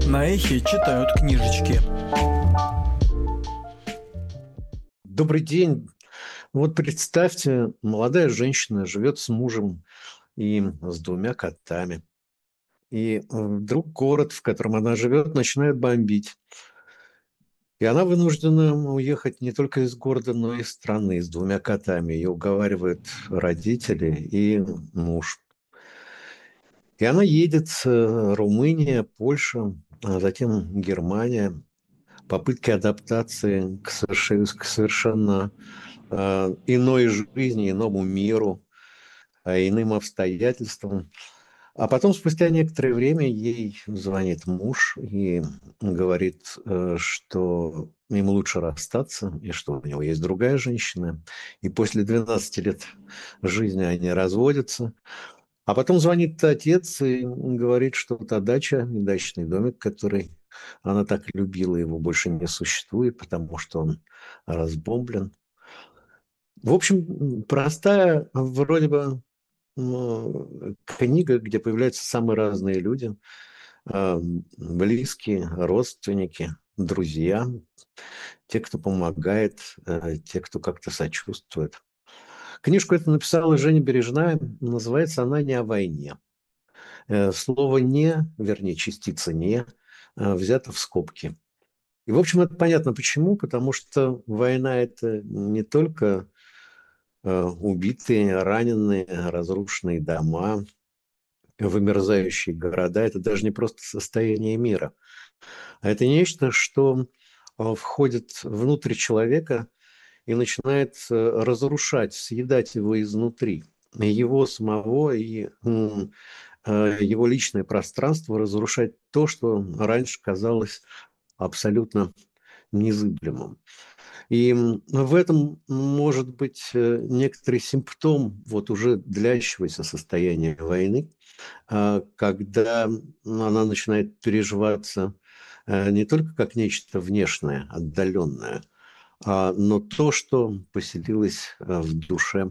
На эхе читают книжечки. Добрый день. Вот представьте, молодая женщина живет с мужем и с двумя котами. И вдруг город, в котором она живет, начинает бомбить. И она вынуждена уехать не только из города, но и из страны с двумя котами. Ее уговаривают родители и муж. И она едет Румыния, Польша, а затем Германия. Попытки адаптации к совершенно иной жизни, иному миру, иным обстоятельствам. А потом, спустя некоторое время, ей звонит муж и говорит, что ему лучше расстаться, и что у него есть другая женщина. И после 12 лет жизни они разводятся. А потом звонит отец и говорит, что та дача, дачный домик, который она так любила, его больше не существует, потому что он разбомблен. В общем, простая вроде бы книга, где появляются самые разные люди, близкие, родственники, друзья, те, кто помогает, те, кто как-то сочувствует. Книжку эту написала Женя Бережная, называется она «Не о войне». Слово «не», вернее, частица «не», взято в скобки. И, в общем, это понятно почему, потому что война – это не только убитые, раненые, разрушенные дома, вымерзающие города. Это даже не просто состояние мира, а это нечто, что входит внутрь человека и начинает разрушать, съедать его изнутри. Его самого и его личное пространство, разрушать то, что раньше казалось абсолютно незыблемым. И в этом может быть некоторый симптом вот уже длящегося состояния войны, когда она начинает переживаться не только как нечто внешнее, отдаленное, но то, что поселилось в душе,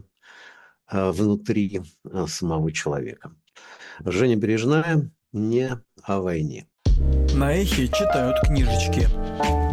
внутри самого человека. Женя Бережная «Не о войне». На эхе читают книжечки.